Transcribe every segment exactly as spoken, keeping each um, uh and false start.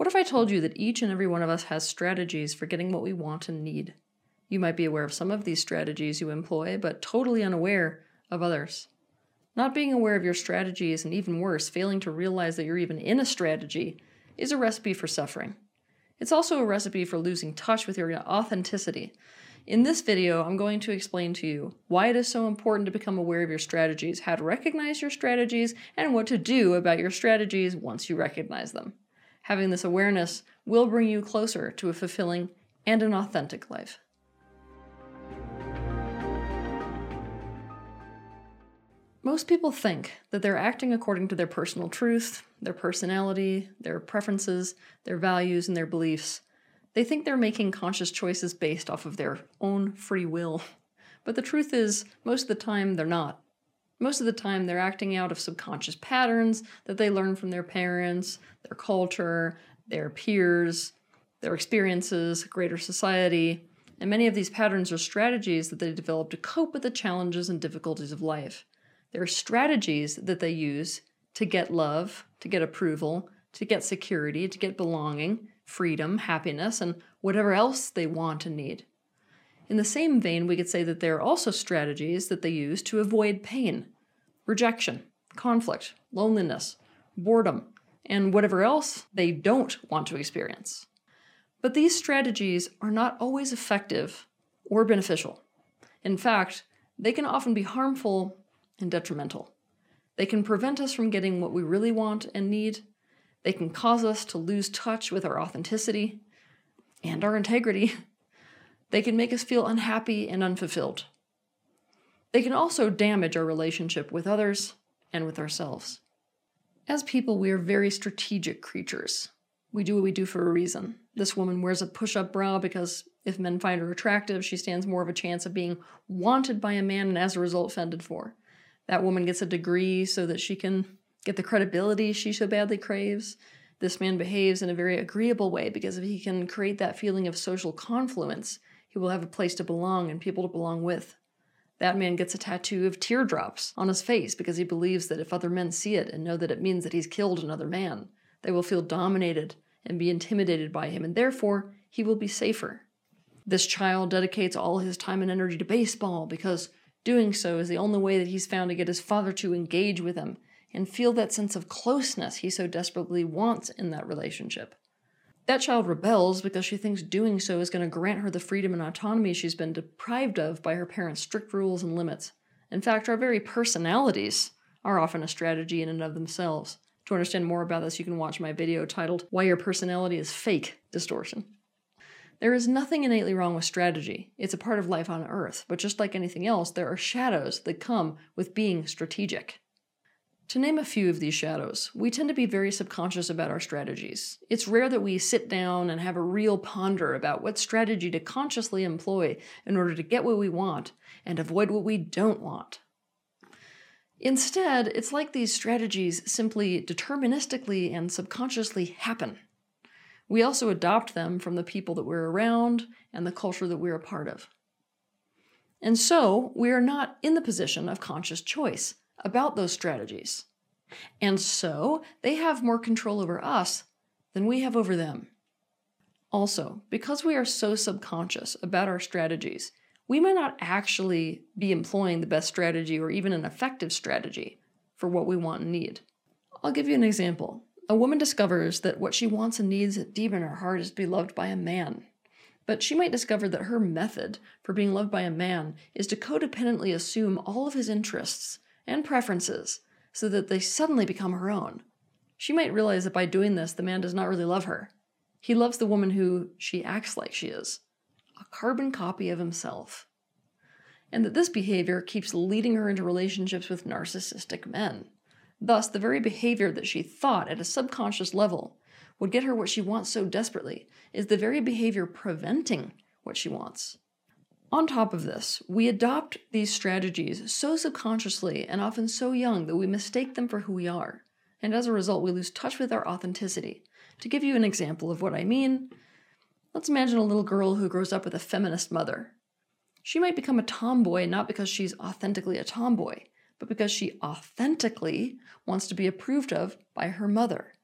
if I told you that each and every one of us has strategies for getting what we want and need? You might be aware of some of these strategies you employ, but totally unaware of others. Not being aware of your strategies, and even worse, failing to realize that you're even in a strategy, is a recipe for suffering. It's also a recipe for losing touch with your authenticity. In this video, I'm going to explain to you why it is so important to become aware of your strategies, how to recognize your strategies, and what to do about your strategies once you recognize them. Having this awareness will bring you closer to a fulfilling and an authentic life. Most people think that they're acting according to their personal truth, their personality, their preferences, their values, and their beliefs. They think they're making conscious choices based off of their own free will. But the truth is, most of the time, they're not. Most of the time, they're acting out of subconscious patterns that they learn from their parents, their culture, their peers, their experiences, greater society, and many of these patterns are strategies that they develop to cope with the challenges and difficulties of life. There are strategies that they use to get love, to get approval, to get security, to get belonging, freedom, happiness, and whatever else they want and need. In the same vein, we could say that there are also strategies that they use to avoid pain, rejection, conflict, loneliness, boredom, and whatever else they don't want to experience. But these strategies are not always effective or beneficial. In fact, they can often be harmful and detrimental. They can prevent us from getting what we really want and need. They can cause us to lose touch with our authenticity and our integrity. They can make us feel unhappy and unfulfilled. They can also damage our relationship with others and with ourselves. As people, we are very strategic creatures. We do what we do for a reason. This woman wears a push-up bra because if men find her attractive, she stands more of a chance of being wanted by a man and as a result fended for. That woman gets a degree so that she can get the credibility she so badly craves. This man behaves in a very agreeable way because if he can create that feeling of social confluence, he will have a place to belong and people to belong with. That man gets a tattoo of teardrops on his face because he believes that if other men see it and know that it means that he's killed another man, they will feel dominated and be intimidated by him, and therefore he will be safer. This child dedicates all his time and energy to baseball because doing so is the only way that he's found to get his father to engage with him and feel that sense of closeness he so desperately wants in that relationship. That child rebels because she thinks doing so is going to grant her the freedom and autonomy she's been deprived of by her parents' strict rules and limits. In fact, our very personalities are often a strategy in and of themselves. To understand more about this, you can watch my video titled, Why Your Personality is Fake Distortion. There is nothing innately wrong with strategy. It's a part of life on Earth, but just like anything else, there are shadows that come with being strategic. To name a few of these shadows, we tend to be very subconscious about our strategies. It's rare that we sit down and have a real ponder about what strategy to consciously employ in order to get what we want and avoid what we don't want. Instead, it's like these strategies simply deterministically and subconsciously happen. We also adopt them from the people that we're around and the culture that we're a part of. And so, we are not in the position of conscious choice about those strategies. And so, they have more control over us than we have over them. Also, because we are so subconscious about our strategies, we might not actually be employing the best strategy or even an effective strategy for what we want and need. I'll give you an example. A woman discovers that what she wants and needs deep in her heart is to be loved by a man. But she might discover that her method for being loved by a man is to codependently assume all of his interests and preferences so that they suddenly become her own. She might realize that by doing this, the man does not really love her. He loves the woman who she acts like she is, a carbon copy of himself. And that this behavior keeps leading her into relationships with narcissistic men. Thus, the very behavior that she thought at a subconscious level would get her what she wants so desperately is the very behavior preventing what she wants. On top of this, we adopt these strategies so subconsciously and often so young that we mistake them for who we are. And as a result, we lose touch with our authenticity. To give you an example of what I mean, let's imagine a little girl who grows up with a feminist mother. She might become a tomboy not because she's authentically a tomboy, but because she authentically wants to be approved of by her mother.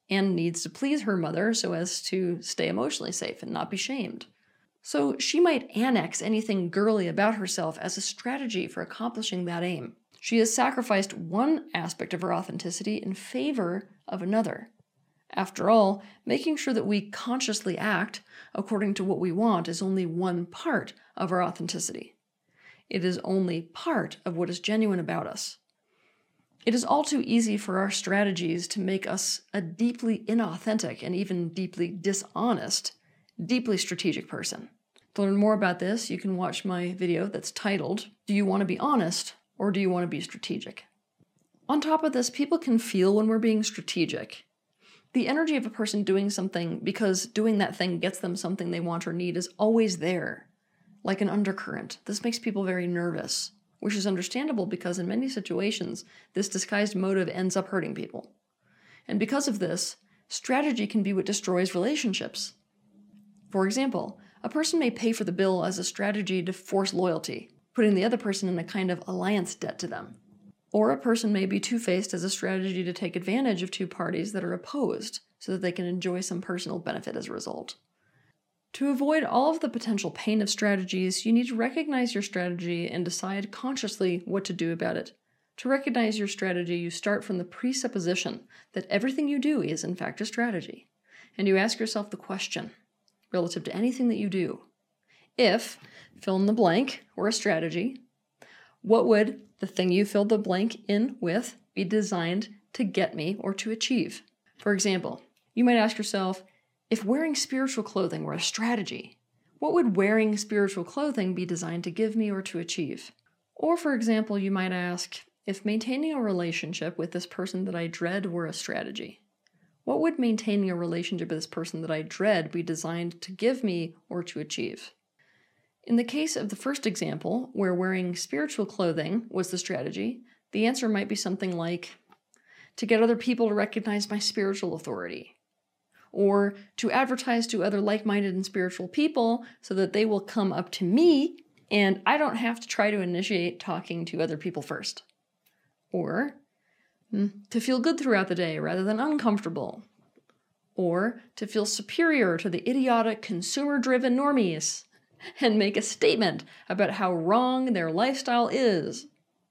and needs to please her mother so as to stay emotionally safe and not be shamed. So she might annex anything girly about herself as a strategy for accomplishing that aim. She has sacrificed one aspect of her authenticity in favor of another. After all, making sure that we consciously act according to what we want is only one part of our authenticity. It is only part of what is genuine about us. It is all too easy for our strategies to make us a deeply inauthentic and even deeply dishonest, deeply strategic person. To learn more about this, you can watch my video that's titled, "Do you want to be honest or do you want to be strategic?" On top of this, people can feel when we're being strategic. The energy of a person doing something because doing that thing gets them something they want or need is always there, like an undercurrent. This makes people very nervous, which is understandable because in many situations, this disguised motive ends up hurting people. And because of this, strategy can be what destroys relationships. For example, a person may pay for the bill as a strategy to force loyalty, putting the other person in a kind of alliance debt to them. Or a person may be two-faced as a strategy to take advantage of two parties that are opposed so that they can enjoy some personal benefit as a result. To avoid all of the potential pain of strategies, you need to recognize your strategy and decide consciously what to do about it. To recognize your strategy, you start from the presupposition that everything you do is in fact a strategy. And you ask yourself the question, relative to anything that you do, if, fill in the blank, were a strategy, what would the thing you filled the blank in with be designed to get me or to achieve? For example, you might ask yourself, if wearing spiritual clothing were a strategy, what would wearing spiritual clothing be designed to give me or to achieve? Or, for example, you might ask, if maintaining a relationship with this person that I dread were a strategy, what would maintaining a relationship with this person that I dread be designed to give me or to achieve? In the case of the first example, where wearing spiritual clothing was the strategy, the answer might be something like, to get other people to recognize my spiritual authority, or to advertise to other like-minded and spiritual people so that they will come up to me and I don't have to try to initiate talking to other people first. Or to feel good throughout the day rather than uncomfortable. Or to feel superior to the idiotic consumer-driven normies and make a statement about how wrong their lifestyle is.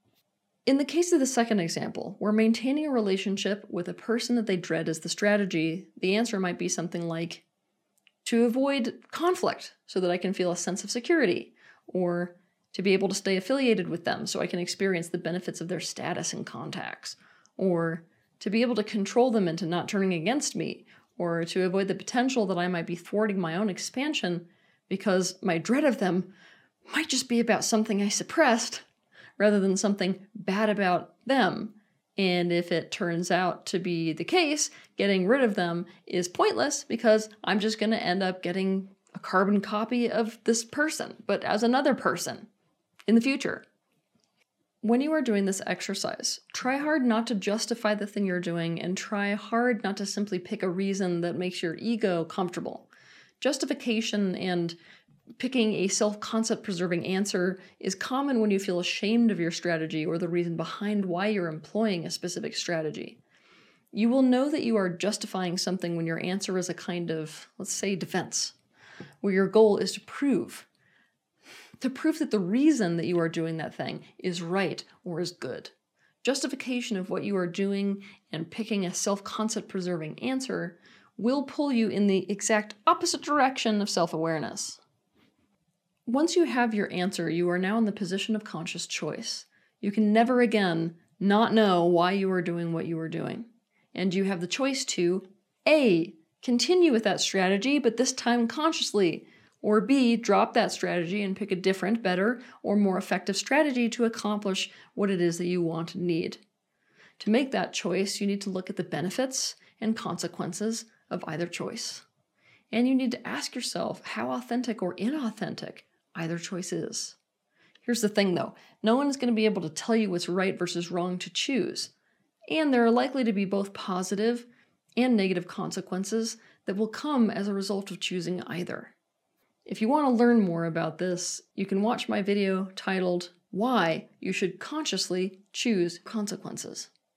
In the case of the second example, where maintaining a relationship with a person that they dread is the strategy, the answer might be something like, to avoid conflict so that I can feel a sense of security, or to be able to stay affiliated with them so I can experience the benefits of their status and contacts, or to be able to control them into not turning against me, or to avoid the potential that I might be thwarting my own expansion because my dread of them might just be about something I suppressed rather than something bad about them. And if it turns out to be the case, getting rid of them is pointless because I'm just going to end up getting a carbon copy of this person, but as another person in the future. When you are doing this exercise, try hard not to justify the thing you're doing and try hard not to simply pick a reason that makes your ego comfortable. Justification and picking a self-concept preserving answer is common when you feel ashamed of your strategy or the reason behind why you're employing a specific strategy. You will know that you are justifying something when your answer is a kind of, let's say, defense, where your goal is to prove, to prove that the reason that you are doing that thing is right or is good. Justification of what you are doing and picking a self-concept preserving answer will pull you in the exact opposite direction of self-awareness. Once you have your answer, you are now in the position of conscious choice. You can never again not know why you are doing what you are doing. And you have the choice to A, continue with that strategy, but this time consciously, or B, drop that strategy and pick a different, better, or more effective strategy to accomplish what it is that you want and need. To make that choice, you need to look at the benefits and consequences of either choice. And you need to ask yourself how authentic or inauthentic either choice is. Here's the thing though, no one is going to be able to tell you what's right versus wrong to choose. And there are likely to be both positive and negative consequences that will come as a result of choosing either. If you want to learn more about this, you can watch my video titled, Why You Should Consciously Choose Consequences.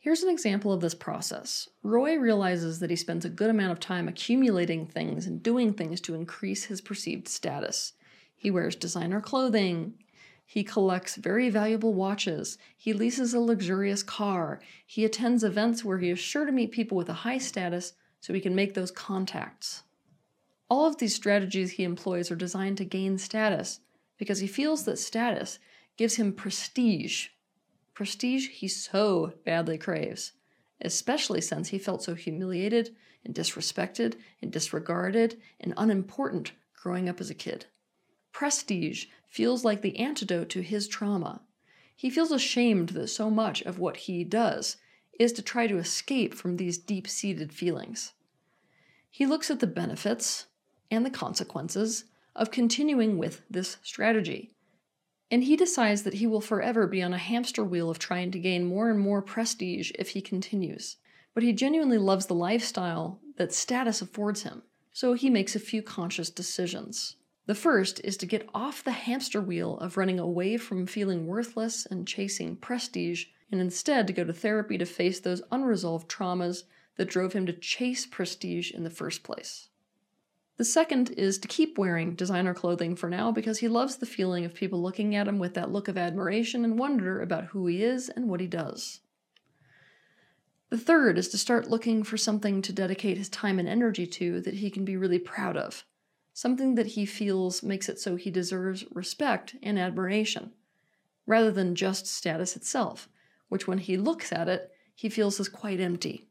Here's an example of this process. Roy realizes that he spends a good amount of time accumulating things and doing things to increase his perceived status. He wears designer clothing. He collects very valuable watches. He leases a luxurious car. He attends events where he is sure to meet people with a high status so he can make those contacts. All of these strategies he employs are designed to gain status because he feels that status gives him prestige. Prestige he so badly craves, especially since he felt so humiliated and disrespected and disregarded and unimportant growing up as a kid. Prestige feels like the antidote to his trauma. He feels ashamed that so much of what he does is to try to escape from these deep-seated feelings. He looks at the benefits and the consequences of continuing with this strategy. And he decides that he will forever be on a hamster wheel of trying to gain more and more prestige if he continues. But he genuinely loves the lifestyle that status affords him, so he makes a few conscious decisions. The first is to get off the hamster wheel of running away from feeling worthless and chasing prestige, and instead to go to therapy to face those unresolved traumas that drove him to chase prestige in the first place. The second is to keep wearing designer clothing for now because he loves the feeling of people looking at him with that look of admiration and wonder about who he is and what he does. The third is to start looking for something to dedicate his time and energy to that he can be really proud of, something that he feels makes it so he deserves respect and admiration, rather than just status itself, which when he looks at it, he feels is quite empty.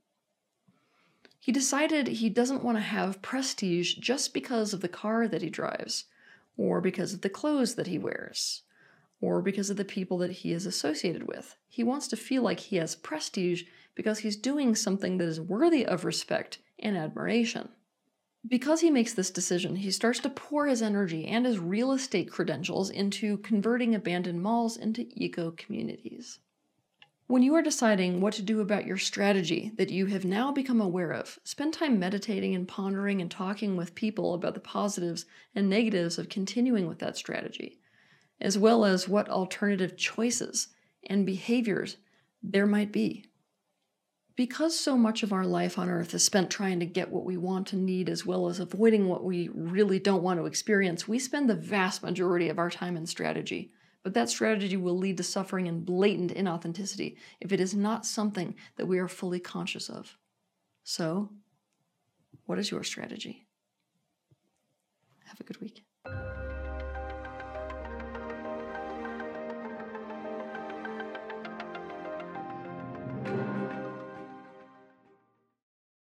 He decided he doesn't want to have prestige just because of the car that he drives, or because of the clothes that he wears, or because of the people that he is associated with. He wants to feel like he has prestige because he's doing something that is worthy of respect and admiration. Because he makes this decision, he starts to pour his energy and his real estate credentials into converting abandoned malls into eco-communities. When you are deciding what to do about your strategy that you have now become aware of, spend time meditating and pondering and talking with people about the positives and negatives of continuing with that strategy, as well as what alternative choices and behaviors there might be. Because so much of our life on Earth is spent trying to get what we want and need as well as avoiding what we really don't want to experience, we spend the vast majority of our time in strategy. But that strategy will lead to suffering and blatant inauthenticity if it is not something that we are fully conscious of. So, what is your strategy? Have a good week.